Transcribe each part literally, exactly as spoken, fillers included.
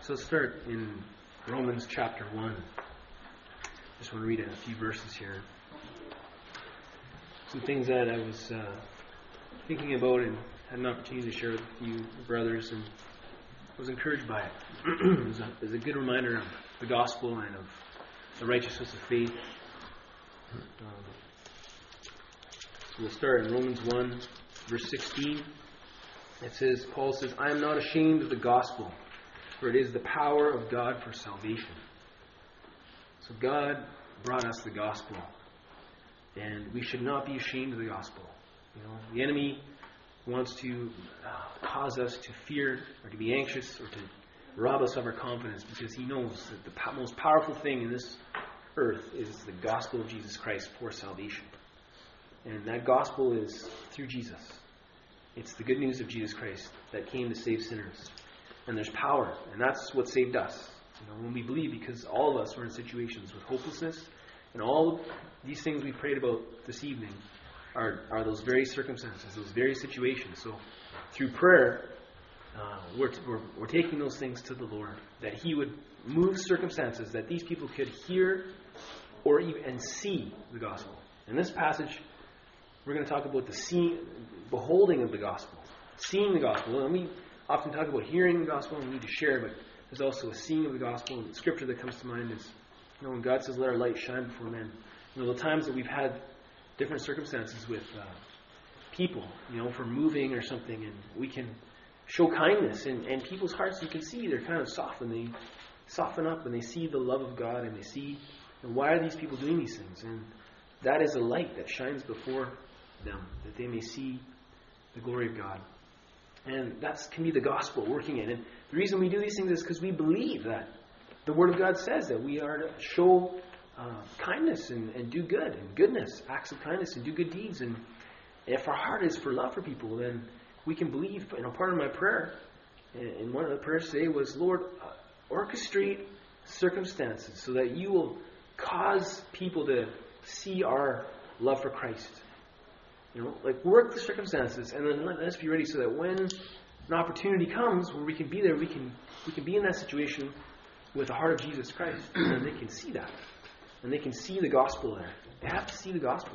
So let's start in Romans chapter one. Just want to read a few verses here. Some things that I was uh, thinking about and had an opportunity to share with a few brothers, and was encouraged by it. It was a, it was a good reminder of the gospel and of the righteousness of faith. Um, so we'll start in Romans one, verse sixteen. It says, Paul says, I am not ashamed of the gospel, for it is the power of God for salvation. So God brought us the gospel, and we should not be ashamed of the gospel. You know, the enemy wants to uh, cause us to fear or to be anxious or to rob us of our confidence, because he knows that the po- most powerful thing in this earth is the gospel of Jesus Christ for salvation. And that gospel is through Jesus. It's the good news of Jesus Christ that came to save sinners. And there's power, and that's what saved us. You know, when we believe, because all of us were in situations with hopelessness, and all of these things we prayed about this evening are, are those very circumstances, those very situations. So through prayer, uh, we're, we're, we're taking those things to the Lord, that He would move circumstances, that these people could hear or even and see the gospel. In this passage, we're going to talk about the seeing, beholding of the gospel, seeing the gospel. And we often talk about hearing the gospel and we need to share, but there's also a seeing of the gospel. And the scripture that comes to mind is, you know, when God says, let our light shine before men. You know, the times that we've had different circumstances with uh, people, you know, for moving or something, and we can show kindness, and, and people's hearts, you can see they're kind of soften. They soften up and they see the love of God, and they see, and why are these people doing these things? And that is a light that shines before them, that they may see the glory of God. And that can be the gospel working in. And the reason we do these things is because we believe that the Word of God says that we are to show uh, kindness and, and do good, and goodness, acts of kindness, and do good deeds. And if our heart is for love for people, then we can believe. You know, part of my prayer, and one of the prayers today was, Lord, uh, orchestrate circumstances so that you will cause people to see our love for Christ. You know, like work the circumstances, and then let us be ready so that when an opportunity comes where we can be there, we can we can be in that situation with the heart of Jesus Christ, and they can see that, and they can see the gospel there. They have to see the gospel.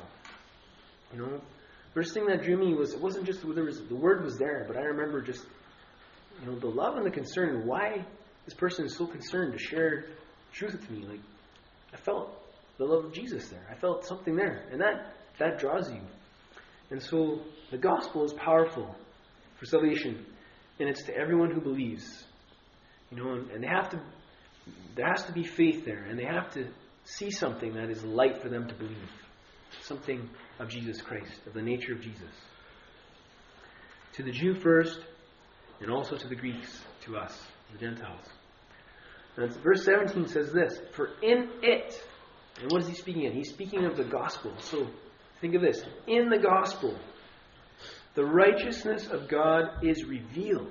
You know, first thing that drew me was, it wasn't just there was the word was there, but I remember just, you know, the love and the concern, and why this person is so concerned to share truth with me. Like, I felt the love of Jesus there. I felt something there, and that that draws you. And so the gospel is powerful for salvation, and it's to everyone who believes. You know, and, and they have to, there has to be faith there, and they have to see something that is light for them to believe. Something of Jesus Christ, of the nature of Jesus. To the Jew first, and also to the Greeks, to us, the Gentiles. And verse seventeen says this, for in it, and what is he speaking of? He's speaking of the gospel. So think of this. In the gospel, the righteousness of God is revealed.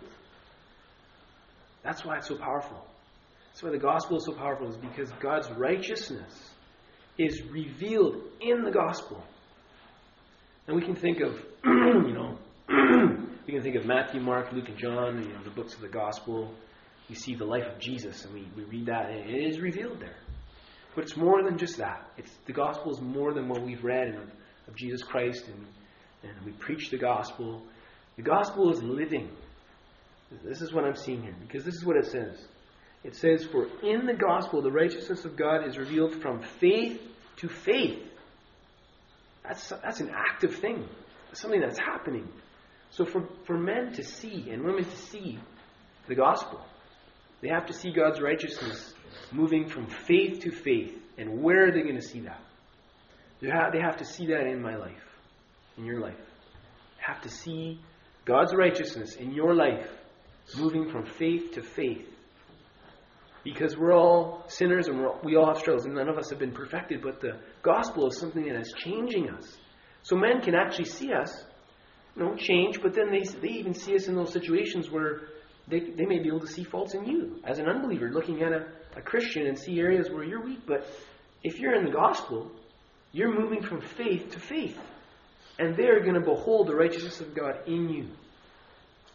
That's why it's so powerful. That's why the gospel is so powerful, is because God's righteousness is revealed in the gospel. And we can think of, you know, we can think of Matthew, Mark, Luke, and John, you know, the books of the gospel. We see the life of Jesus, and we, we read that, and it is revealed there. But it's more than just that. It's the gospel is more than what we've read and of Jesus Christ, and, and we preach the gospel. The gospel is living. This is what I'm seeing here, because this is what it says. It says, for in the gospel the righteousness of God is revealed from faith to faith. That's, that's an active thing. It's something that's happening. So for, for men to see and women to see the gospel, they have to see God's righteousness moving from faith to faith. And where are they going to see that? They have, they have to see that in my life, in your life. They have to see God's righteousness in your life moving from faith to faith. Because we're all sinners, and we're all, we all have struggles, and none of us have been perfected, but the gospel is something that is changing us. So men can actually see us, you know, change, but then they they even see us in those situations where they they may be able to see faults in you as an unbeliever, looking at a, a Christian and see areas where you're weak. But if you're in the gospel, you're moving from faith to faith, and they're going to behold the righteousness of God in you.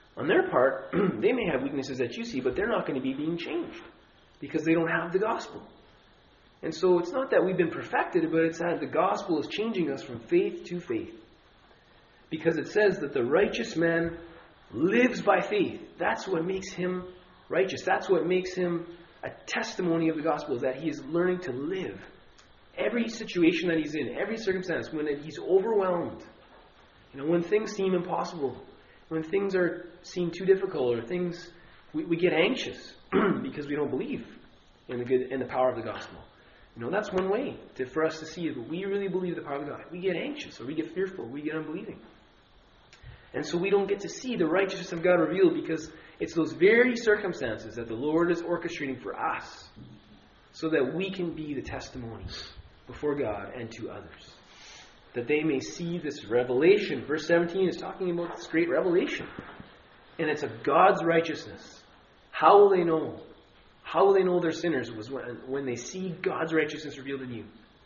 On their part, they may have weaknesses that you see, but they're not going to be being changed because they don't have the gospel. And so it's not that we've been perfected, but it's that the gospel is changing us from faith to faith. Because it says that the righteous man lives by faith. That's what makes him righteous. That's what makes him a testimony of the gospel, is that he is learning to live. Every situation that he's in, every circumstance, when he's overwhelmed, you know, when things seem impossible, when things are seem too difficult, or things, we, we get anxious because we don't believe in the good in the power of the gospel. You know, that's one way to, for us to see if we really believe the power of God. We get anxious, or we get fearful, or we get unbelieving. And so we don't get to see the righteousness of God revealed, because it's those very circumstances that the Lord is orchestrating for us, so that we can be the testimony before God and to others. That they may see this revelation. Verse seventeen is talking about this great revelation. And it's of God's righteousness. How will they know? How will they know they're sinners? Was when, when they see God's righteousness revealed in you.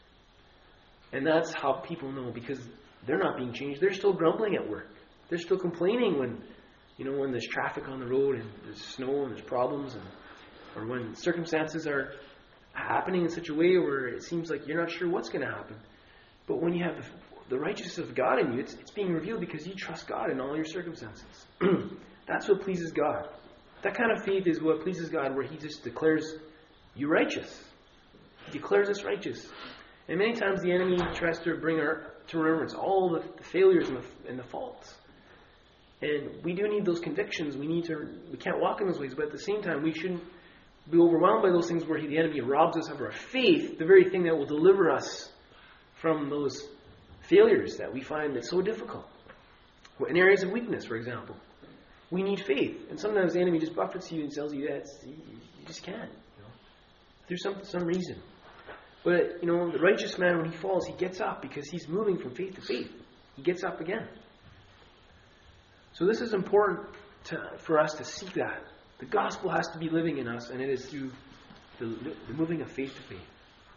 And that's how people know, because they're not being changed. They're still grumbling at work. They're still complaining when, you know, when there's traffic on the road and there's snow and there's problems, and or when circumstances are happening in such a way where it seems like you're not sure what's going to happen. But when you have the, the righteousness of God in you, it's, it's being revealed because you trust God in all your circumstances. That's what pleases God. That kind of faith is what pleases God, where He just declares you righteous. He declares us righteous. And many times the enemy tries to bring our, to remembrance all the, the failures and the, and the faults. And we do need those convictions. We need to. We can't walk in those ways, but at the same time, we shouldn't be overwhelmed by those things where he, the enemy robs us of our faith, the very thing that will deliver us from those failures that we find that's so difficult. In areas of weakness, for example, we need faith, and sometimes the enemy just buffets you and tells you that you, you just can't, you know, through some some reason. But you know, the righteous man, when he falls, he gets up because he's moving from faith to faith. He gets up again. So this is important to, for us to see that the gospel has to be living in us, and it is through the, the moving of faith to faith.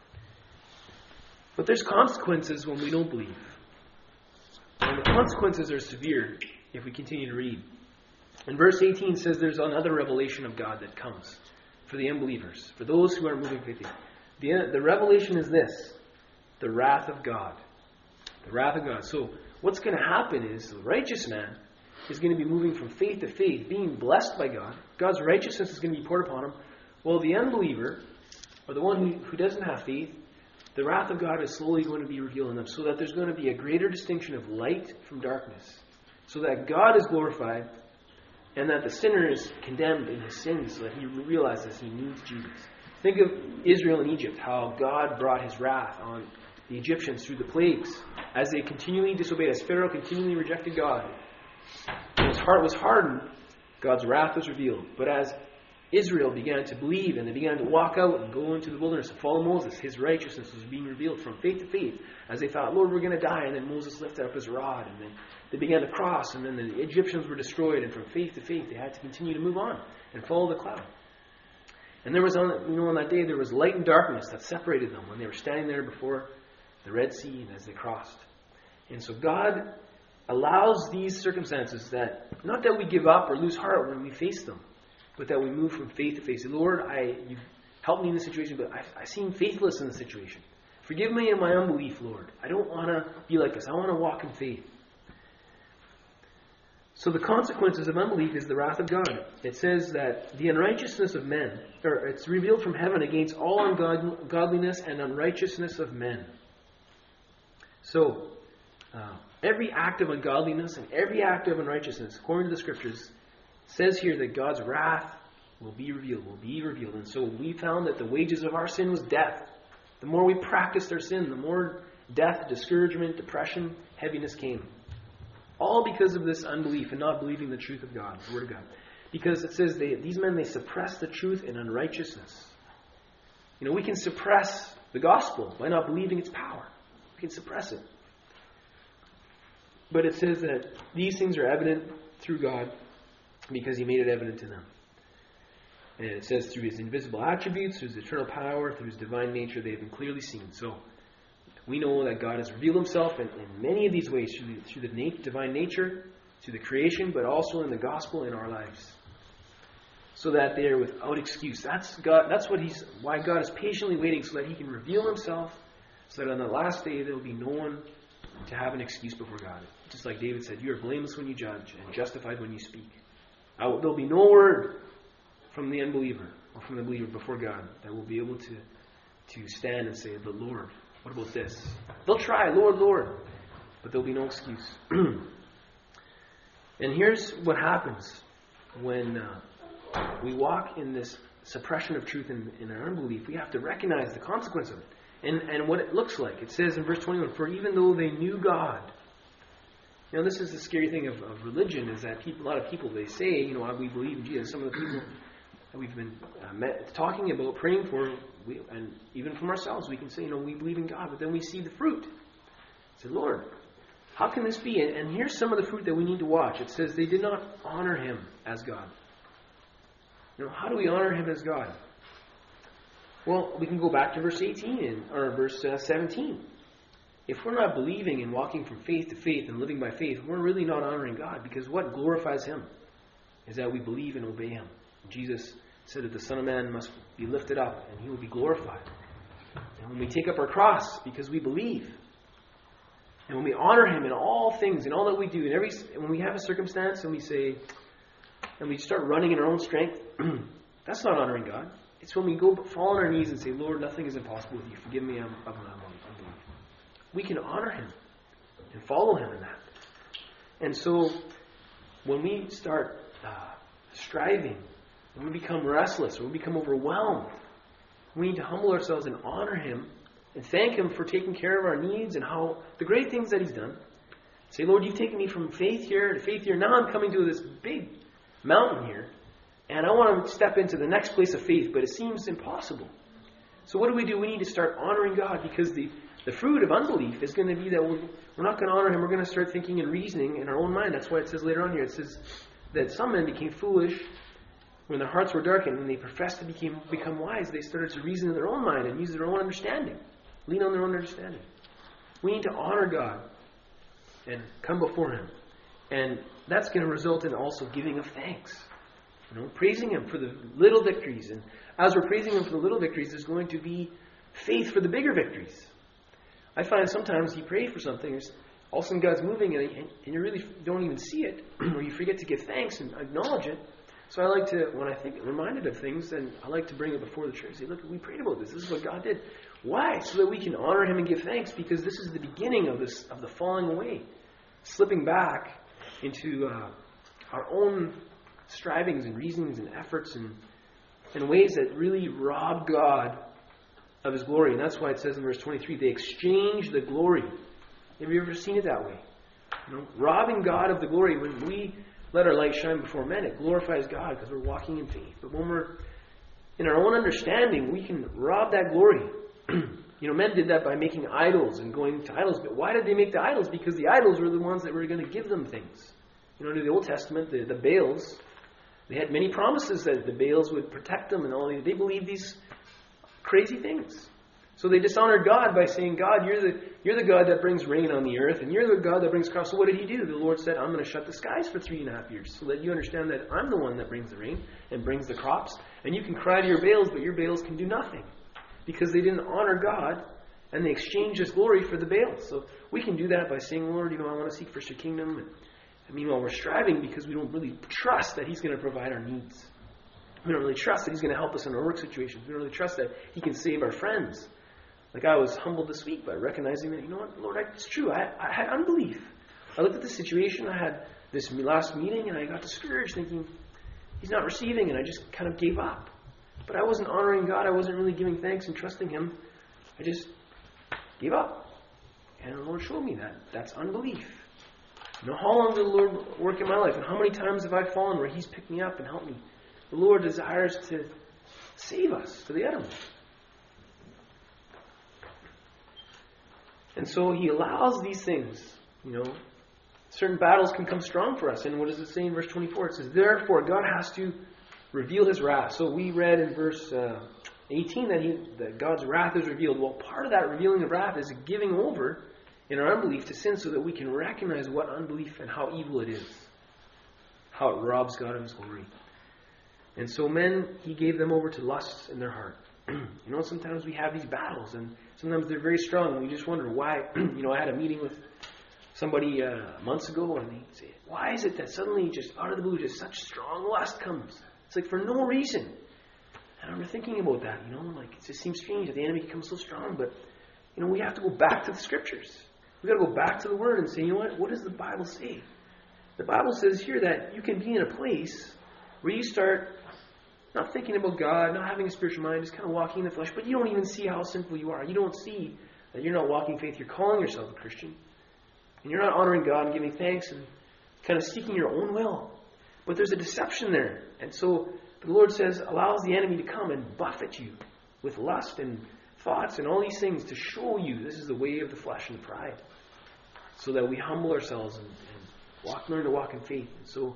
But there's consequences when we don't believe. And the consequences are severe if we continue to read. And verse eighteen says there's another revelation of God that comes for the unbelievers, for those who are moving faith. The, the revelation is this: the wrath of God. The wrath of God. So what's going to happen is the righteous man is going to be moving from faith to faith, being blessed by God. God's righteousness is going to be poured upon him. While the unbeliever, or the one who, who doesn't have faith, the wrath of God is slowly going to be revealed in them, so that there's going to be a greater distinction of light from darkness, so that God is glorified, and that the sinner is condemned in his sins, so that he realizes he needs Jesus. Think of Israel and Egypt, how God brought his wrath on the Egyptians through the plagues, as they continually disobeyed, as Pharaoh continually rejected God. When his heart was hardened, God's wrath was revealed. But as Israel began to believe, and they began to walk out and go into the wilderness and follow Moses, his righteousness was being revealed from faith to faith, as they thought, Lord, we're going to die. And then Moses lifted up his rod, and then they began to cross, and then the Egyptians were destroyed, and from faith to faith they had to continue to move on and follow the cloud. And there was, on, you know, on that day there was light and darkness that separated them when they were standing there before the Red Sea and as they crossed. And so God allows these circumstances, that not that we give up or lose heart when we face them, but that we move from faith to faith. Say, Lord, I you've helped me in this situation, but I, I seem faithless in the situation. Forgive me in my unbelief, Lord. I don't want to be like this. I want to walk in faith. So the consequences of unbelief is the wrath of God. It says that the unrighteousness of men, or it's revealed from heaven against all ungodliness and unrighteousness of men. So, uh, every act of ungodliness and every act of unrighteousness, according to the Scriptures, says here that God's wrath will be revealed, will be revealed. And so we found that the wages of our sin was death. The more we practiced our sin, the more death, discouragement, depression, heaviness came. All because of this unbelief and not believing the truth of God, the Word of God. Because it says they, these men, they suppress the truth in unrighteousness. You know, we can suppress the gospel by not believing its power. We can suppress it. But it says that these things are evident through God because He made it evident to them. And it says through His invisible attributes, through His eternal power, through His divine nature, they have been clearly seen. So we know that God has revealed Himself in, in many of these ways, through the, through the nat- divine nature, to the creation, but also in the gospel in our lives, so that they are without excuse. That's God. That's what He's. Why God is patiently waiting, so that He can reveal Himself, so that on the last day there will be no one to have an excuse before God. Just like David said, "You are blameless when you judge, and justified when you speak." I will, there'll be no word from the unbeliever or from the believer before God that will be able to to stand and say, "The Lord, what about this?" They'll try, "Lord, Lord," but there'll be no excuse. And here's what happens when uh, we walk in this suppression of truth in, in our unbelief. We have to recognize the consequence of it and, and what it looks like. It says in verse twenty-one, "For even though they knew God." You know, this is the scary thing of, of religion, is that people, a lot of people, they say, you know, we believe in Jesus. Some of the people that we've been uh, met, talking about, praying for, we, and even from ourselves, we can say, you know, we believe in God, but then we see the fruit. Say, "Lord, how can this be?" And, and here's some of the fruit that we need to watch. It says they did not honor Him as God. You know, how do we honor Him as God? Well, we can go back to verse eighteen and, or verse uh, seventeen. If we're not believing and walking from faith to faith and living by faith, we're really not honoring God, because what glorifies Him is that we believe and obey Him. Jesus said that the Son of Man must be lifted up and He will be glorified. And when we take up our cross because we believe, and when we honor Him in all things, in all that we do, in every, when we have a circumstance and we say, and we start running in our own strength, that's not honoring God. It's when we go fall on our knees and say, "Lord, nothing is impossible with You. Forgive me, I'm, I'm, I'm unbelief." We can honor Him and follow Him in that. And so, when we start uh, striving, when we become restless, or we become overwhelmed, we need to humble ourselves and honor Him and thank Him for taking care of our needs and how the great things that He's done. Say, "Lord, You've taken me from faith here to faith here. Now I'm coming to this big mountain here, and I want to step into the next place of faith, but it seems impossible." So what do we do? We need to start honoring God, because the, the fruit of unbelief is going to be that we're, we're not going to honor Him. We're going to start thinking and reasoning in our own mind. That's why it says later on here, it says that some men became foolish when their hearts were darkened, and they professed to became, become wise. They started to reason in their own mind and use their own understanding, lean on their own understanding. We need to honor God and come before Him. And that's going to result in also giving of thanks. You know, praising Him for the little victories. And as we're praising Him for the little victories, there's going to be faith for the bigger victories. I find sometimes you pray for something, all of a sudden God's moving, and, and you really don't even see it, or you forget to give thanks and acknowledge it. So I like to, when I think reminded of things, then I like to bring it before the church. Say, "Look, we prayed about this. This is what God did." Why? So that we can honor Him and give thanks, because this is the beginning of this of the falling away, slipping back into uh, our own strivings and reasonings and efforts and in ways that really rob God of His glory. And that's why it says in verse twenty-three, they exchange the glory. Have you ever seen it that way? You know, robbing God of the glory. When we let our light shine before men, it glorifies God because we're walking in faith. But when we're in our own understanding, we can rob that glory. You know, men did that by making idols and going to idols. But why did they make the idols? Because the idols were the ones that were going to give them things. You know, in the Old Testament, the, the Baals, they had many promises that the Baals would protect them and all. They believed these crazy things. So they dishonored God by saying, "God, you're the you're the God that brings rain on the earth, and you're the God that brings crops." So what did He do? The Lord said, "I'm going to shut the skies for three and a half years, so that you understand that I'm the one that brings the rain and brings the crops. And you can cry to your Baals, but your Baals can do nothing." Because they didn't honor God, and they exchanged His glory for the Baals. So we can do that by saying, "Lord, you know, I want to seek first Your kingdom." And, and meanwhile, we're striving because we don't really trust that He's going to provide our needs. We don't really trust that He's going to help us in our work situations. We don't really trust that He can save our friends. Like I was humbled this week by recognizing that, you know what, Lord, I, it's true. I, I had unbelief. I looked at the situation. I had this last meeting, and I got discouraged, thinking, He's not receiving, and I just kind of gave up. But I wasn't honoring God. I wasn't really giving thanks and trusting Him. I just gave up. And the Lord showed me that. That's unbelief. You know, how long did the Lord work in my life? And how many times have I fallen where He's picked me up and helped me? The Lord desires to save us to the uttermost. And so He allows these things, you know. Certain battles can come strong for us. And what does it say in verse twenty-four? It says, "Therefore God has to reveal His wrath." So we read in verse uh, eighteen that, he, that God's wrath is revealed. Well, part of that revealing of wrath is giving over in our unbelief to sin, so that we can recognize what unbelief and how evil it is. how it robs God of his glory. And so men, he gave them over to lusts in their heart. You know, sometimes we have these battles, and sometimes they're very strong, and we just wonder why. You know, I had a meeting with somebody uh, months ago, and they say, why is it that suddenly, just out of the blue, just such strong lust comes? It's like for no reason. And I remember thinking about that, you know, like it just seems strange that the enemy becomes so strong, but, you know, we have to go back to the Scriptures. We've got to go back to the Word and say, you know what, what does the Bible say? The Bible says here that you can be in a place where you start not thinking about God, not having a spiritual mind, just kind of walking in the flesh, but you don't even see how sinful you are. You don't see that you're not walking faith. You're calling yourself a Christian. And you're not honoring God and giving thanks and kind of seeking your own will. But there's a deception there. And so the Lord says, allows the enemy to come and buffet you with lust and thoughts and all these things to show you this is the way of the flesh and pride. So that we humble ourselves and, and walk, learn to walk in faith. And so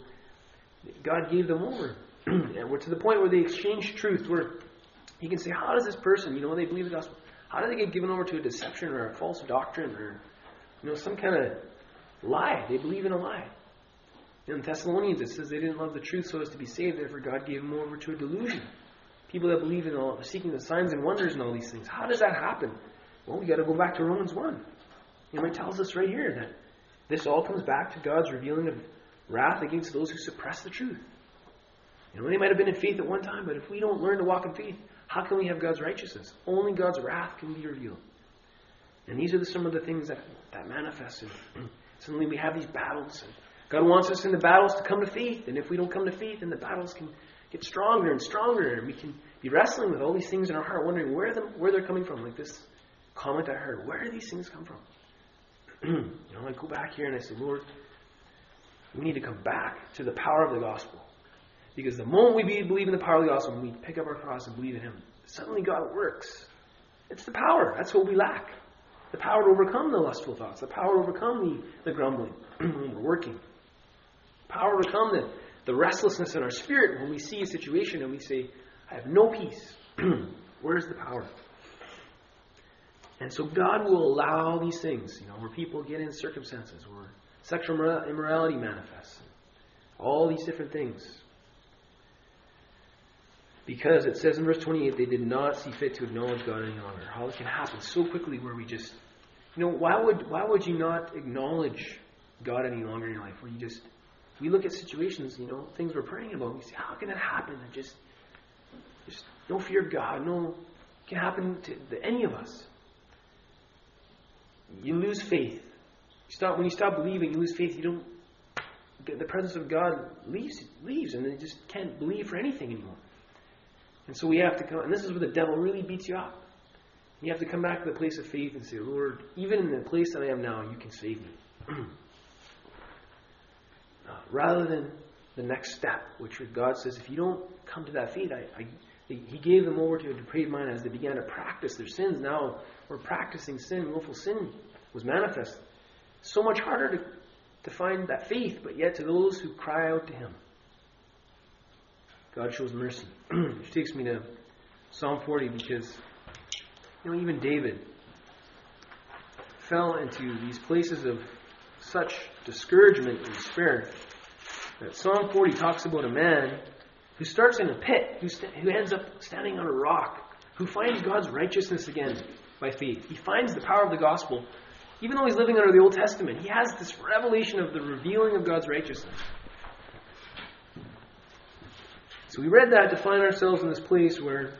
God gave them over. And we're to the point where they exchange truth, where you can say, how does this person, you know, they believe the gospel, how do they get given over to a deception or a false doctrine or, you know, some kind of lie? They believe in a lie. In Thessalonians, it says they didn't love the truth so as to be saved, therefore God gave them over to a delusion. People that believe in all, seeking the signs and wonders and all these things. How does that happen? Well, we got to go back to Romans one. You know, it tells us right here that this all comes back to God's revealing of wrath against those who suppress the truth. You know, they might have been in faith at one time, but if we don't learn to walk in faith, how can we have God's righteousness? Only God's wrath can be revealed. And these are the, some of the things that, that manifest. And suddenly we have these battles. And God wants us in the battles to come to faith. And if we don't come to faith, then the battles can get stronger and stronger. And we can be wrestling with all these things in our heart, wondering where, them, where they're coming from. Like this comment I heard, where do these things come from? You know, I go back here and I say, Lord, we need to come back to the power of the gospel. Because the moment we believe in the power of the gospel, when we pick up our cross and believe in Him, suddenly God works. It's the power. That's what we lack. The power to overcome the lustful thoughts. The power to overcome the, the grumbling when we're working. Power to overcome the, the restlessness in our spirit when we see a situation and we say, I have no peace. Where's the power? And so God will allow these things, you know, where people get in circumstances where sexual immorality manifests. All these different things. Because it says in verse twenty-eight, they did not see fit to acknowledge God any longer. How it can happen so quickly where we just, you know, why would why would you not acknowledge God any longer in your life? Where you just, we look at situations, you know, things we're praying about, we say, how can that happen? And just, just no fear of God, no, it can happen to, to any of us. You lose faith. You stop when you stop believing, you lose faith. You don't. The presence of God leaves, leaves, and you just can't believe for anything anymore. And so we have to come, and this is where the devil really beats you up. You have to come back to the place of faith and say, Lord, even in the place that I am now, you can save me. uh, rather than the next step, which God says, if you don't come to that faith, I, I, He gave them over to a depraved mind as they began to practice their sins. Now we're practicing sin, willful sin was manifest. So much harder to, to find that faith, but yet to those who cry out to Him, God shows mercy. Which takes me to Psalm forty, because, you know, even David fell into these places of such discouragement and despair that Psalm forty talks about a man who starts in a pit, who, st- who ends up standing on a rock, who finds God's righteousness again by faith. He finds the power of the gospel. Even though he's living under the Old Testament, he has this revelation of the revealing of God's righteousness. So we read that to find ourselves in this place where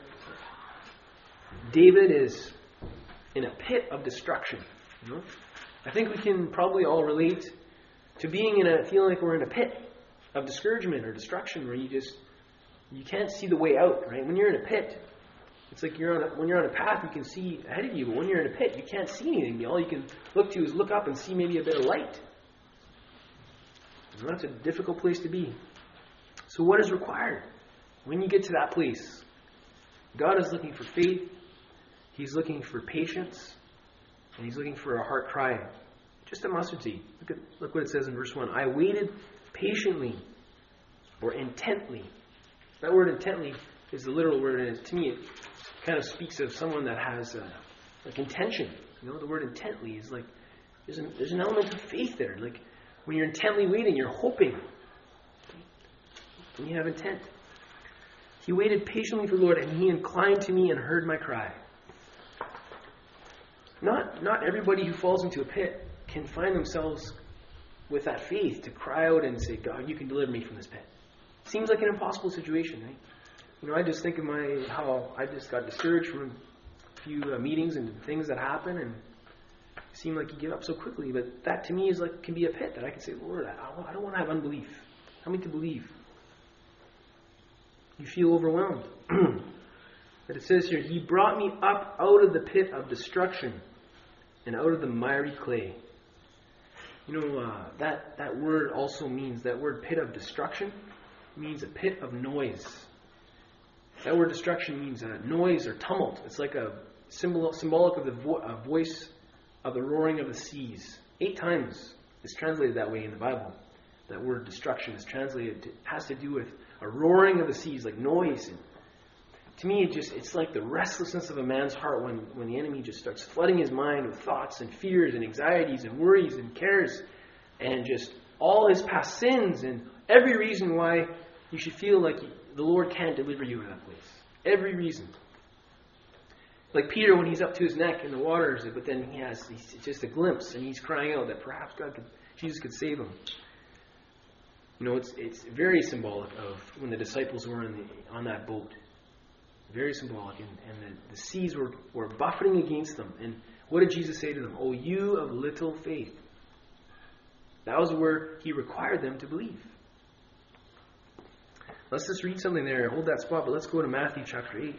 David is in a pit of destruction. You know? I think we can probably all relate to being in a, feeling like we're in a pit of discouragement or destruction where you just, you can't see the way out, right? When you're in a pit, it's like you're on a, when you're on a path, you can see ahead of you, but when you're in a pit, you can't see anything. All you can look to is look up and see maybe a bit of light. And that's a difficult place to be. So what is required? When you get to that place, God is looking for faith, He's looking for patience, and He's looking for a heart cry. Just a mustard seed. Look at look what it says in verse one. I waited patiently or intently. That word intently is the literal word, and to me it kind of speaks of someone that has uh, like intention. You know, the word intently is like, there's an, there's an element of faith there. Like when you're intently waiting, you're hoping. and you have intent. He waited patiently for the Lord, and he inclined to me and heard my cry. Not, not everybody who falls into a pit can find themselves with that faith to cry out and say, God, you can deliver me from this pit. Seems like an impossible situation, right? You know, I just think of my how I just got discouraged from a few uh, meetings and things that happen, and it seemed like you give up so quickly. But that to me is like can be a pit that I can say, Lord, I, I don't want to have unbelief. Help me to believe. You feel overwhelmed. But it says here, he brought me up out of the pit of destruction and out of the miry clay. You know, uh, that, that word also means, that word pit of destruction means a pit of noise. That word destruction means a noise or tumult. It's like a symbol, symbolic of the vo- uh, voice of the roaring of the seas. Eight times it's translated that way in the Bible. That word destruction is translated, to, has to do with a roaring of the seas, like noise. And to me, it just it's like the restlessness of a man's heart when, when the enemy just starts flooding his mind with thoughts and fears and anxieties and worries and cares and just all his past sins and every reason why you should feel like the Lord can't deliver you in that place. Every reason. Like Peter when he's up to his neck in the waters, but then he has he's just a glimpse and he's crying out that perhaps God could, Jesus could save him. You know, it's it's very symbolic of when the disciples were in the, on that boat. Very symbolic. And, and the, the seas were, were buffeting against them. And what did Jesus say to them? Oh, you of little faith. That was where he required them to believe. Let's just read something there. Hold that spot, but let's go to Matthew chapter eight.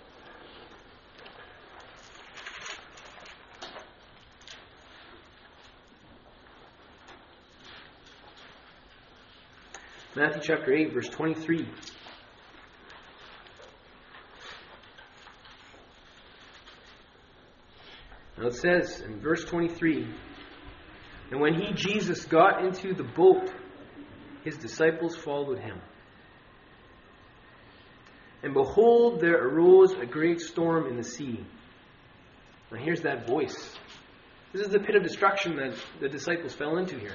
Matthew chapter eight, verse twenty-three. Now it says in verse twenty-three, and when he, Jesus, got into the boat, his disciples followed him. And behold, there arose a great storm in the sea. Now here's that voice. This is the pit of destruction that the disciples fell into here.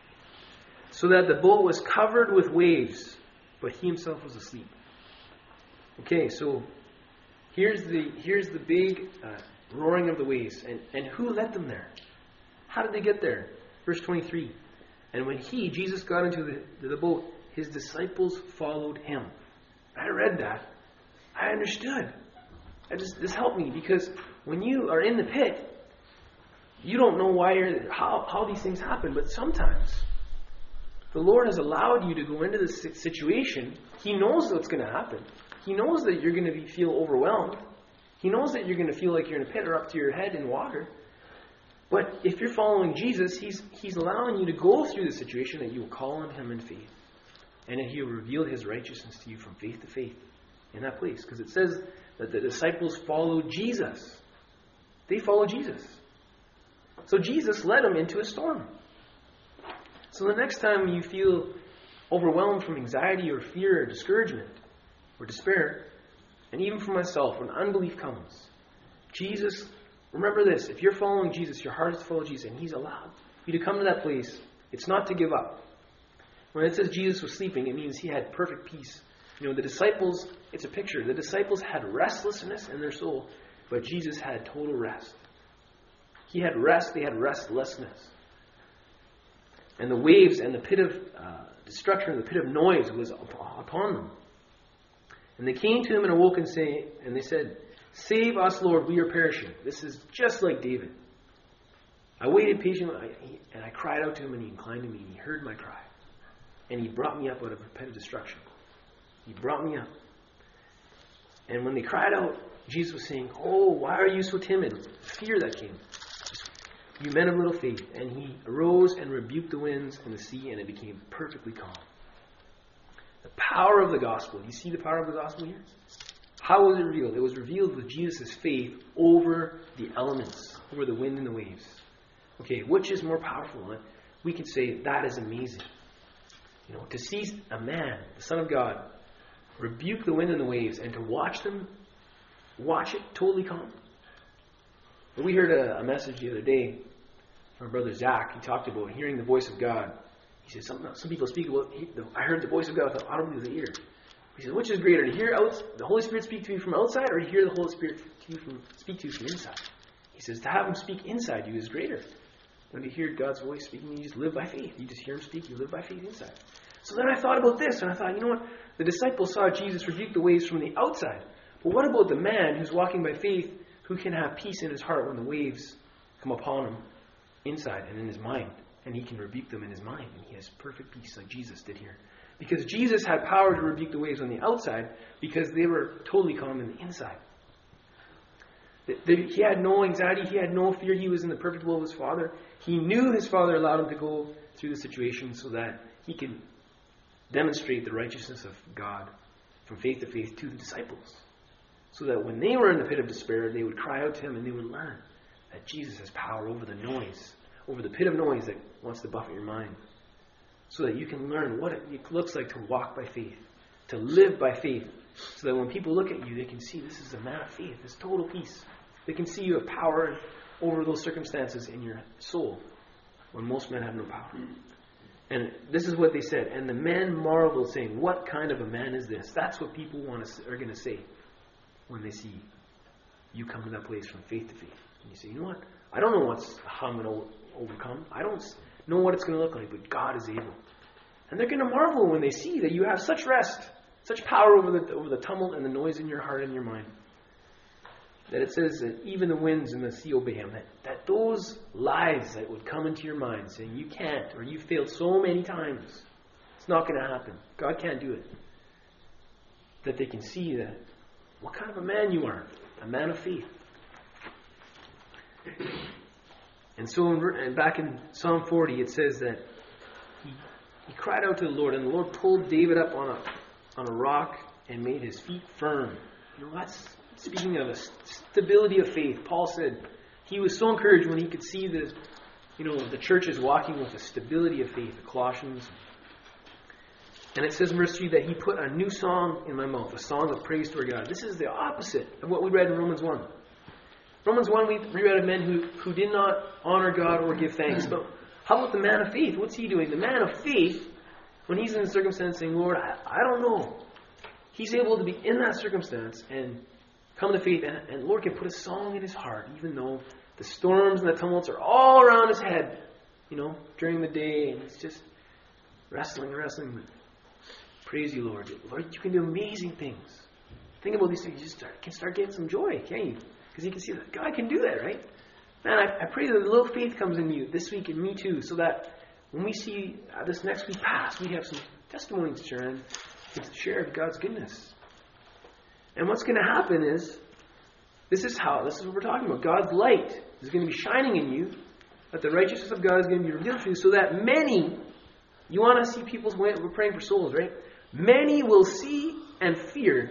So that the boat was covered with waves, but he himself was asleep. Okay, so here's the here's the big uh, roaring of the waves. And, and who led them there? How did they get there? Verse twenty-three. And when he, Jesus, got into the, the boat, his disciples followed him. I read that. I understood. I just this helped me because when you are in the pit, you don't know why you're how how these things happen, but sometimes the Lord has allowed you to go into this situation. He knows what's going to happen. He knows that you're going to be, feel overwhelmed. He knows that you're going to feel like you're in a pit or up to your head in water. But if you're following Jesus, He's He's allowing you to go through the situation that you will call on Him in faith. And that He will reveal His righteousness to you from faith to faith in that place. Because it says that the disciples followed Jesus. They followed Jesus. So Jesus led them into a storm. So the next time you feel overwhelmed from anxiety or fear or discouragement or despair, and even for myself, when unbelief comes, Jesus, remember this, if you're following Jesus, your heart is to follow Jesus, and He's allowed you to come to that place, it's not to give up. When it says Jesus was sleeping, it means He had perfect peace. You know, the disciples, it's a picture, the disciples had restlessness in their soul, but Jesus had total rest. He had rest, they had restlessness. And the waves and the pit of uh, destruction, the pit of noise was upon them. And they came to Him and awoke and say, and they said, "Save us, Lord, we are perishing." This is just like David. I waited patiently, and I cried out to Him, and He inclined to me, and He heard my cry. And He brought me up out of a pit of destruction. He brought me up. And when they cried out, Jesus was saying, "Oh, why are you so timid?" Fear that came. "You men of little faith." And He arose and rebuked the winds and the sea, and it became perfectly calm. The power of the gospel. You see the power of the gospel here? How was it revealed? It was revealed with Jesus' faith over the elements, over the wind and the waves. Okay, which is more powerful? We could say that is amazing. You know, to see a man, the Son of God, rebuke the wind and the waves, and to watch them, watch it totally calm. We heard a, a message the other day from our brother Zach. He talked about hearing the voice of God. He says, some, some people speak about, I heard the voice of God without audibly with the ear. He says, which is greater, to hear out, the Holy Spirit speak to you from outside, or to hear the Holy Spirit to you from, speak to you from inside? He says, to have him speak inside you is greater. When you hear God's voice speaking, you just live by faith. You just hear him speak, you live by faith inside. So then I thought about this, and I thought, you know what? The disciples saw Jesus rebuke the waves from the outside. But what about the man who's walking by faith, who can have peace in his heart when the waves come upon him inside and in his mind? And he can rebuke them in his mind, and he has perfect peace like Jesus did here. Because Jesus had power to rebuke the waves on the outside, because they were totally calm in the inside. He had no anxiety, he had no fear, he was in the perfect will of his Father. He knew his Father allowed him to go through the situation so that he could demonstrate the righteousness of God from faith to faith to the disciples. So that when they were in the pit of despair, they would cry out to him and they would learn that Jesus has power over the noise, over the pit of noise that wants to buffet your mind. So that you can learn what it looks like to walk by faith, to live by faith. So that when people look at you, they can see this is a man of faith, this total peace. They can see you have power over those circumstances in your soul, when most men have no power. And this is what they said. And the men marveled, saying, what kind of a man is this? That's what people want to, are going to say when they see you come to that place from faith to faith. And you say, you know what? I don't know what's how I'm going to overcome. I don't know what it's going to look like, but God is able. And they're going to marvel when they see that you have such rest, such power over the over the tumult and the noise in your heart and your mind. That it says that even the winds and the sea obey him. That, that those lies that would come into your mind saying you can't, or you failed so many times, it's not going to happen. God can't do it. That they can see that what kind of a man you are. A man of faith. And so in, and back in Psalm forty it says that he, he cried out to the Lord, and the Lord pulled David up on a on a rock and made his feet firm. You know, that's speaking of a stability of faith. Paul said he was so encouraged when he could see the, you know, the churches walking with a stability of faith, the Colossians. And it says in verse three that he put a new song in my mouth, a song of praise to our God. This is the opposite of what we read in Romans one. Romans one, we read of men who, who did not honor God or give thanks. But how about the man of faith? What's he doing? The man of faith, when he's in a circumstance saying, Lord, I, I don't know. He's able to be in that circumstance and come to faith. And, and Lord can put a song in his heart, even though the storms and the tumults are all around his head, you know, during the day. And he's just wrestling, wrestling. Praise you, Lord. Lord, you can do amazing things. Think about these things. You just start, can start getting some joy, can't you? Because you can see that God can do that, right? Man, I, I pray that a little faith comes in you this week and me too, so that when we see uh, this next week pass, we have some testimonies to share and to share of God's goodness. And what's going to happen is, this is how, this is what we're talking about. God's light is going to be shining in you, that the righteousness of God is going to be revealed to you, so that many, you want to see people's way, we're praying for souls, right? Many will see and fear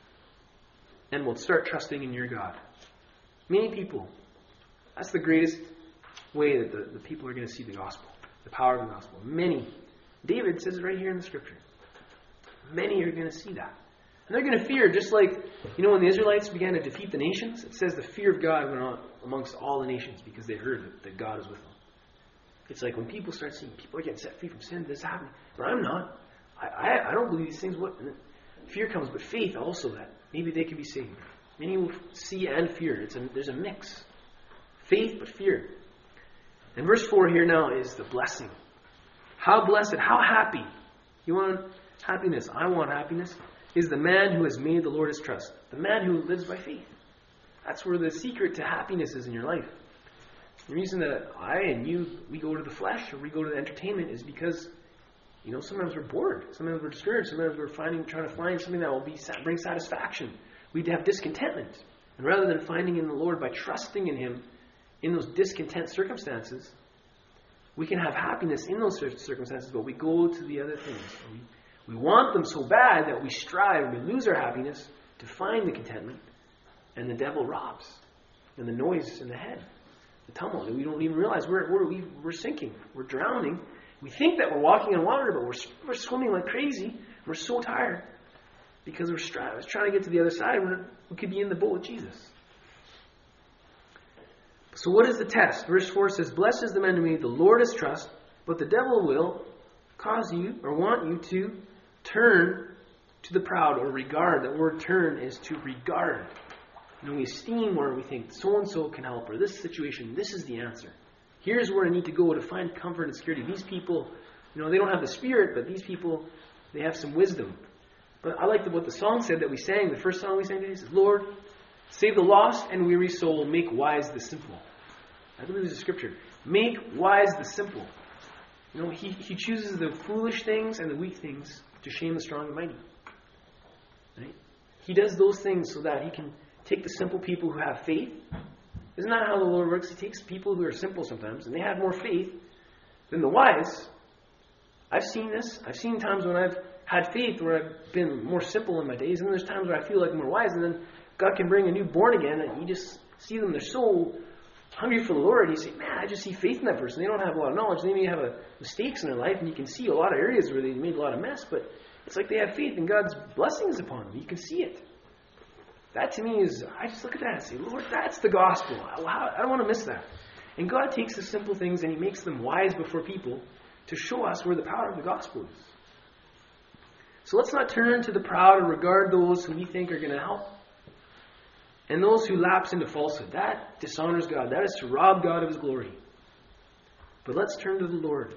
and will start trusting in your God. Many people. That's the greatest way that the, the people are going to see the gospel. The power of the gospel. Many. David says it right here in the scripture. Many are going to see that. And they're going to fear, just like, you know, when the Israelites began to defeat the nations, it says the fear of God went on amongst all the nations because they heard that, that God is with them. It's like when people start seeing people are getting set free from sin, this is happening. But I'm not. I, I, I don't believe these things. What fear comes, but faith also that maybe they can be saved. Many will see and fear. It's a, there's a mix. Faith but fear. And verse four here now is the blessing. How blessed, how happy. You want happiness? I want happiness. Is the man who has made the Lord his trust. The man who lives by faith. That's where the secret to happiness is in your life. The reason that I and you, we go to the flesh or we go to the entertainment is because, you know, sometimes we're bored. Sometimes we're discouraged. Sometimes we're finding, trying to find something that will be bring satisfaction. We'd have discontentment. And rather than finding in the Lord by trusting in him in those discontent circumstances, we can have happiness in those circumstances, but we go to the other things. We, we want them so bad that we strive, we lose our happiness to find the contentment, and the devil robs. And the noise in the head, the tumult, and we don't even realize we're, we're, we, we're sinking, we're drowning. We think that we're walking on water, but we're, we're swimming like crazy. We're so tired. Because we're striving, trying to get to the other side, we're, we could be in the boat with Jesus. So what is the test? Verse four says, blessed is the man who made the Lord his trust, but the devil will cause you or want you to turn to the proud or regard. That word turn is to regard. You know, we esteem where we think so-and-so can help, or this situation, this is the answer. Here's where I need to go to find comfort and security. These people, you know, they don't have the Spirit, but these people, they have some wisdom. But I liked what the song said that we sang, the first song we sang today. It says, Lord, save the lost and weary soul, make wise the simple. I believe it's a scripture. Make wise the simple. You know, he, he chooses the foolish things and the weak things to shame the strong and mighty. Right? He does those things so that he can take the simple people who have faith. Isn't that how the Lord works? He takes people who are simple sometimes, and they have more faith than the wise. I've seen this. I've seen times when I've had faith where I've been more simple in my days, and then there's times where I feel like I'm more wise, and then God can bring a new born again, and you just see them, they're so hungry for the Lord, and you say, man, I just see faith in that person. They don't have a lot of knowledge. They may have a, mistakes in their life, and you can see a lot of areas where they made a lot of mess, but it's like they have faith, and God's blessings upon them. You can see it. That to me is, I just look at that and say, Lord, that's the gospel. I, I don't want to miss that. And God takes the simple things and He makes them wise before people to show us where the power of the gospel is. So let's not turn to the proud or regard those who we think are going to help. And those who lapse into falsehood. That dishonors God. That is to rob God of His glory. But let's turn to the Lord.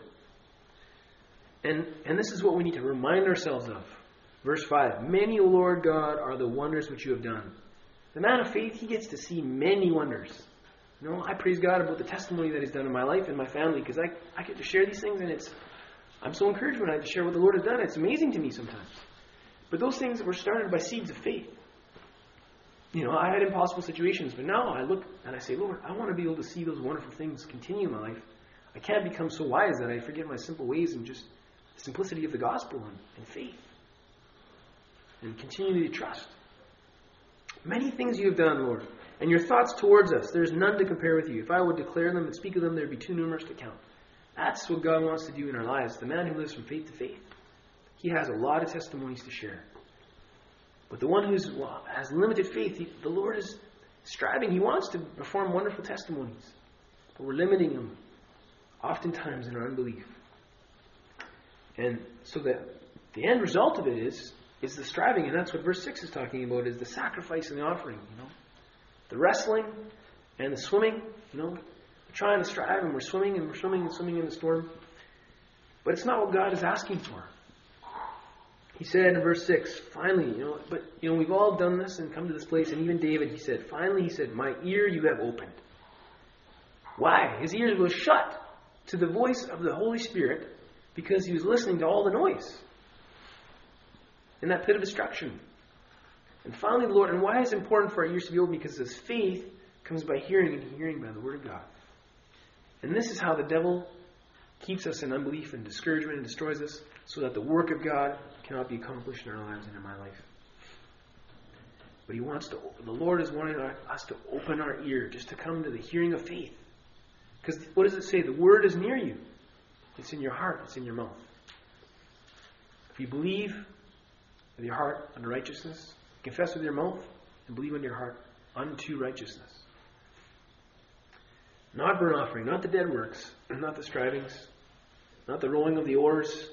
And, and this is what we need to remind ourselves of. Verse five, many, O Lord God, are the wonders which you have done. The man of faith, he gets to see many wonders. You know, I praise God about the testimony that He's done in my life and my family, because I, I get to share these things, and it's I'm so encouraged when I get to share what the Lord has done. It's amazing to me sometimes. But those things were started by seeds of faith. You know, I had impossible situations, but now I look and I say, Lord, I want to be able to see those wonderful things continue in my life. I can't become so wise that I forget my simple ways and just the simplicity of the gospel and, and faith. And continue to trust. Many things you have done, Lord, and your thoughts towards us, there is none to compare with you. If I would declare them and speak of them, there would be too numerous to count. That's what God wants to do in our lives. The man who lives from faith to faith, he has a lot of testimonies to share. But the one who well, has limited faith, he, the Lord is striving. He wants to perform wonderful testimonies. But we're limiting him oftentimes in our unbelief. And so the, the end result of it is is the striving, and that's what verse six is talking about, is the sacrifice and the offering, you know. The wrestling and the swimming, you know. We're trying to strive and we're swimming and we're swimming and swimming in the storm. But it's not what God is asking for. He said in verse six, finally, you know, but you know, we've all done this and come to this place, and even David, he said, finally, he said, my ear you have opened. Why? His ears were shut to the voice of the Holy Spirit because he was listening to all the noise in that pit of destruction. And finally, the Lord, and why is it important for our ears to be open? Because his faith comes by hearing, and hearing by the Word of God. And this is how the devil keeps us in unbelief and discouragement and destroys us, so that the work of God cannot be accomplished in our lives and in my life. But he wants to, the Lord is wanting us to open our ear, just to come to the hearing of faith. Because what does it say? The Word is near you. It's in your heart. It's in your mouth. If you believe with your heart unto righteousness, confess with your mouth, and believe in your heart unto righteousness. Not burnt offering, not the dead works, not the strivings, not the rolling of the oars,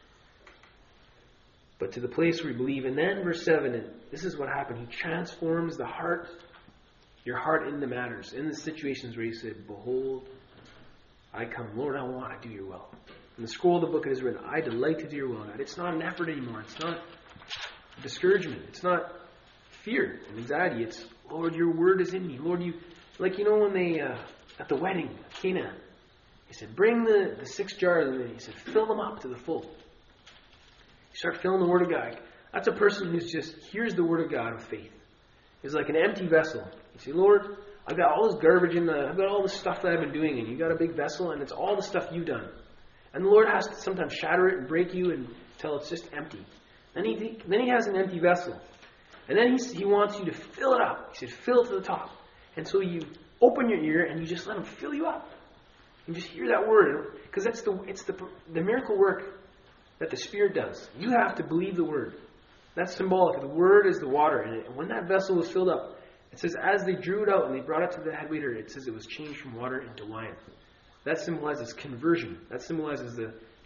but to the place where we believe. And then verse seven, and this is what happened. He transforms the heart, your heart in the matters, in the situations where you said, behold, I come. Lord, I want to do your will. In the scroll of the book it is written, I delight to do your will, God. It's not an effort anymore. It's not discouragement. It's not fear and anxiety. It's, Lord, your word is in me. Lord, you, like, you know, when they, uh, at the wedding, Cana, he said, bring the, the six jars, and he said, fill them up to the full. You start filling the Word of God. That's a person who's just hears the Word of God with faith. It's like an empty vessel. You say, Lord, I've got all this garbage in the, I've got all this stuff that I've been doing, and you got a big vessel, and it's all the stuff you've done. And the Lord has to sometimes shatter it and break you until it's just empty. Then he, then he has an empty vessel. And then he, he wants you to fill it up. He said, fill it to the top. And so you open your ear and you just let him fill you up. You just hear that word. Because that's the it's the the miracle work that the Spirit does. You have to believe the word. That's symbolic. The word is the water. And when that vessel was filled up, it says as they drew it out and they brought it to the head waiter, it says it was changed from water into wine. That symbolizes conversion. That symbolizes the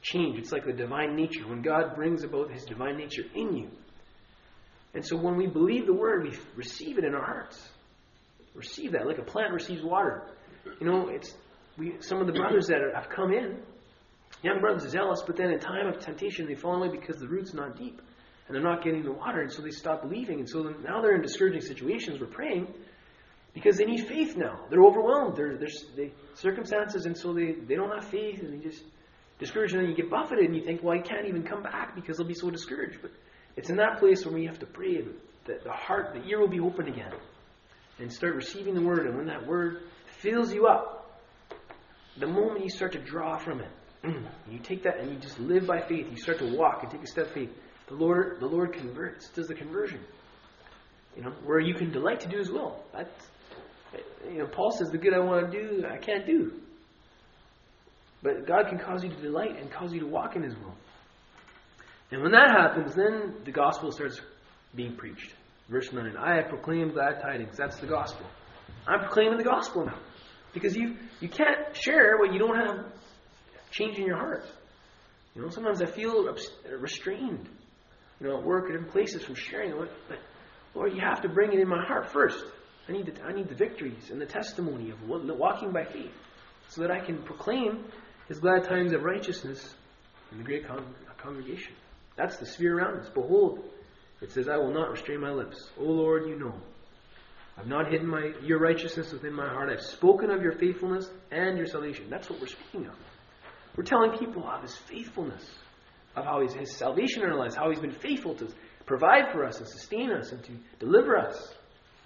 change. It's like the divine nature. When God brings about His divine nature in you. And so when we believe the Word, we receive it in our hearts. Receive that, like a plant receives water. You know, it's we. Some of the brothers that have come in, young brothers are zealous, but then in time of temptation they fall away because the root's not deep. And they're not getting the water, and so they stop believing. And so now they're in discouraging situations. We're praying because they need faith now. They're overwhelmed. They're, they're they, circumstances, and so they, they don't have faith, and they just discouraged. And then you get buffeted, and you think, well, I can't even come back because they'll be so discouraged. But it's in that place where we have to pray that the heart, the ear will be open again. And start receiving the Word. And when that Word fills you up, the moment you start to draw from it, you take that and you just live by faith. You start to walk and take a step of faith. The Lord, the Lord converts, does the conversion. You know, where you can delight to do His will. That's, you know, Paul says, the good I want to do, I can't do. But God can cause you to delight and cause you to walk in His will. And when that happens, then the gospel starts being preached. Verse nine, I have proclaimed glad tidings. That's the gospel. I'm proclaiming the gospel now. Because you you can't share what you don't have change in your heart. You know, sometimes I feel restrained, you know, at work or in places from sharing it. But Lord, you have to bring it in my heart first. I need the, I need the victories and the testimony of walking by faith so that I can proclaim His glad tidings of righteousness in the great con- congregation. That's the sphere around us. Behold, it says, I will not restrain my lips. O Lord, you know. I've not hidden my your righteousness within my heart. I've spoken of your faithfulness and your salvation. That's what we're speaking of. We're telling people of His faithfulness, of how His, His salvation in our lives, how He's been faithful to provide for us and sustain us and to deliver us.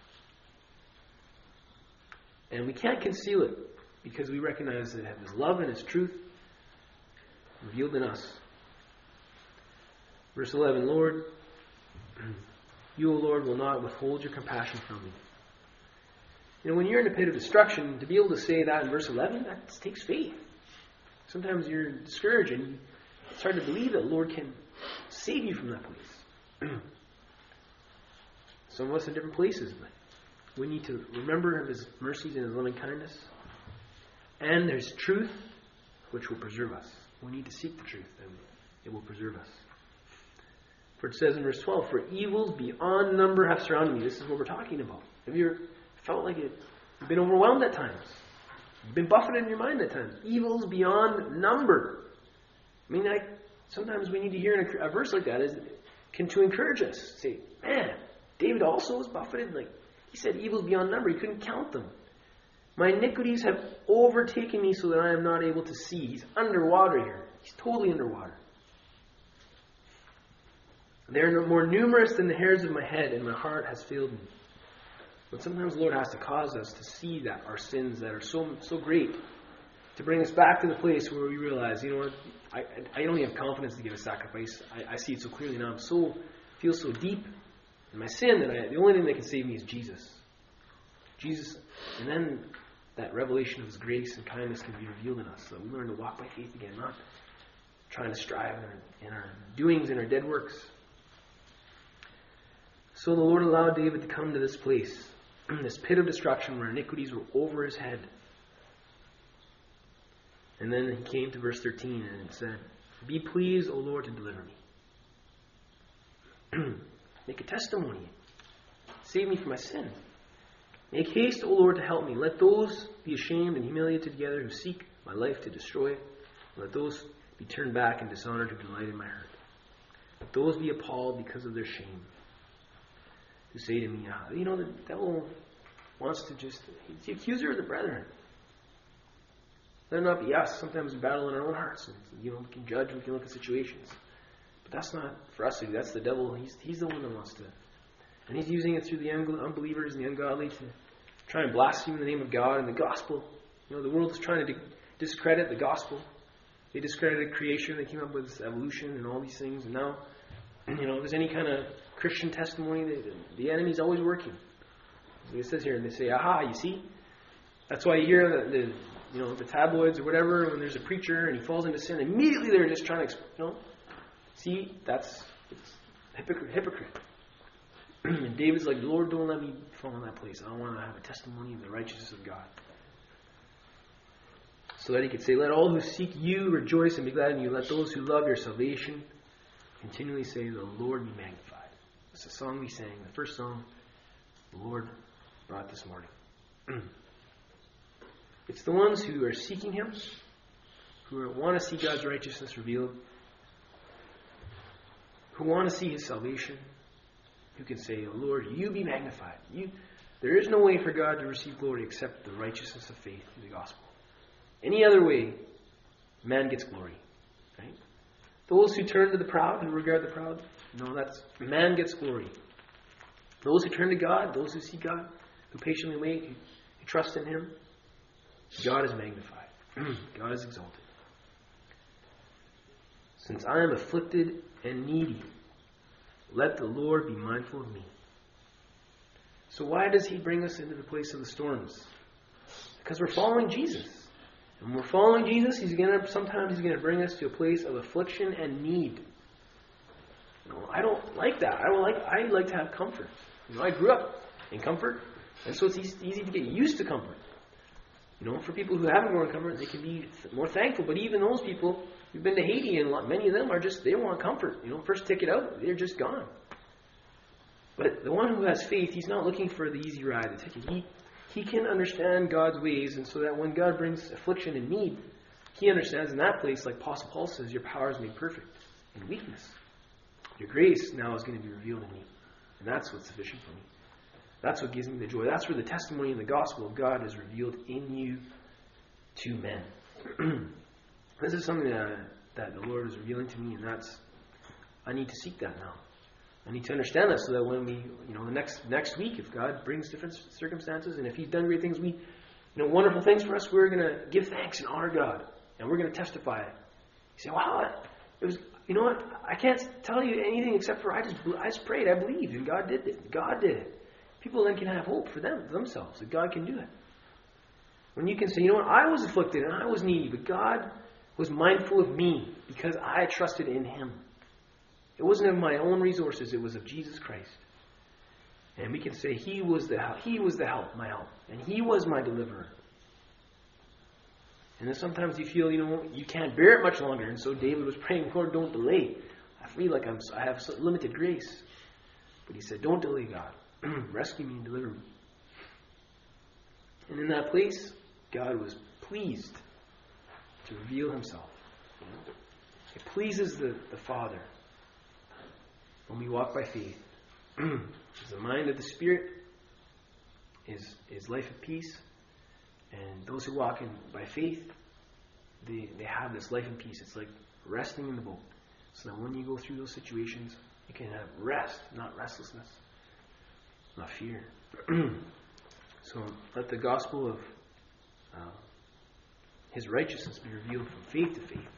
And we can't conceal it because we recognize that His love and His truth revealed in us. Verse eleven, Lord, you, O Lord, will not withhold your compassion from me. You know, when you're in a pit of destruction, to be able to say that in verse eleven, that takes faith. Sometimes you're discouraged and it's hard to believe that the Lord can save you from that place. Some of us in different places, but we need to remember of His mercies and His loving kindness. And there's truth which will preserve us. We need to seek the truth and it will preserve us. For it says in verse twelve, for evils beyond number have surrounded me. This is what we're talking about. Have you ever felt like it? You've been overwhelmed at times. You've been buffeted in your mind at times. Evils beyond number. I mean, I, sometimes we need to hear a, a verse like that is can to encourage us. Say, man, David also was buffeted. Like he said, evils beyond number. He couldn't count them. My iniquities have overtaken me so that I am not able to see. He's underwater here. He's totally underwater. They are more numerous than the hairs of my head, and my heart has failed me. But sometimes the Lord has to cause us to see that our sins that are so so great, to bring us back to the place where we realize, you know what, I I don't even have confidence to give a sacrifice. I, I see it so clearly now. I'm so feel so deep in my sin that I, the only thing that can save me is Jesus. Jesus, and then that revelation of His grace and kindness can be revealed in us, so that we learn to walk by faith again, not trying to strive in our, in our doings and our dead works. So the Lord allowed David to come to this place, this pit of destruction where iniquities were over his head. And then he came to verse thirteen and it said, be pleased, O Lord, to deliver me. Make a testimony. Save me from my sin. Make haste, O Lord, to help me. Let those be ashamed and humiliated together who seek my life to destroy it. Let those be turned back in dishonor to delight in my hurt. Let those be appalled because of their shame. Who say to me, ah, you know, the devil wants to just, he's the accuser of the brethren. Let it not be us. Sometimes we battle in our own hearts. And, you know, we can judge, we can look at situations. But that's not for us to do. That's the devil. He's, he's the one that wants to. And he's using it through the unbelievers and the ungodly to try and blaspheme the name of God and the gospel. You know, the world is trying to discredit the gospel. They discredited creation. They came up with evolution and all these things. And now, you know, if there's any kind of Christian testimony, the, the enemy's always working. It says here, and they say, aha, you see? That's why you hear the, the you know, the tabloids or whatever, when there's a preacher and he falls into sin, immediately they're just trying to, you know, see, that's it's hypocrite. hypocrite. And David's like, Lord, don't let me fall in that place. I want to have a testimony of the righteousness of God. So that he could say, let all who seek you rejoice and be glad in you. Let those who love your salvation continually say, the Lord be magnified. It's a song we sang, the first song the Lord brought this morning. It's the ones who are seeking him, who are, want to see God's righteousness revealed, who want to see his salvation, who can say, oh, Lord, you be magnified. You, there is no way for God to receive glory except the righteousness of faith through the gospel. Any other way, man gets glory. Right? Those who turn to the proud, who regard the proud, no, that's man gets glory. Those who turn to God, those who see God, who patiently wait, who, who trust in him, God is magnified. God is exalted. Since I am afflicted and needy, let the Lord be mindful of me. So why does he bring us into the place of the storms? Because we're following Jesus. And when we're following Jesus, he's gonna sometimes he's gonna bring us to a place of affliction and need. You know, I don't like that. I don't like I like to have comfort. You know, I grew up in comfort, and so it's easy to get used to comfort. You know, for people who haven't grown in comfort, they can be more thankful. But even those people, we've been to Haiti, and many of them are just, they want comfort. You know, first ticket out, they're just gone. But the one who has faith, he's not looking for the easy ride, the ticket. He, he can understand God's ways, and so that when God brings affliction and need, he understands in that place, like Apostle Paul says, your power is made perfect in weakness. Your grace now is going to be revealed in me. And that's what's sufficient for me. That's what gives me the joy. That's where the testimony in the gospel of God is revealed in you to men. This is something that, that the Lord is revealing to me, and that's, I need to seek that now. I need to understand that so that when we, you know, the next next week, if God brings different circumstances, and if he's done great things, we, you know, wonderful things for us, we're going to give thanks and honor God. And we're going to testify. You say, wow, it was, you know what, I can't tell you anything except for I just, I just prayed, I believed, and God did it. God did it. People then can have hope for them, themselves, that God can do it. When you can say, you know what, I was afflicted and I was needy, but God was mindful of me because I trusted in him. It wasn't of my own resources, it was of Jesus Christ. And we can say he was the help, he was the help, my help, and he was my deliverer. And then sometimes you feel, you know, you can't bear it much longer, and so David was praying, Lord, don't delay. I feel like I'm, I have limited grace. But he said, don't delay, God. Rescue me and deliver me. And in that place, God was pleased to reveal himself. You know? It pleases the, the Father when we walk by faith. The mind of the Spirit is, is life of peace. And those who walk in by faith, they, they have this life and peace. It's like resting in the boat. So that when you go through those situations, you can have rest, not restlessness. Not fear. So let the gospel of uh, his righteousness be revealed from faith to faith.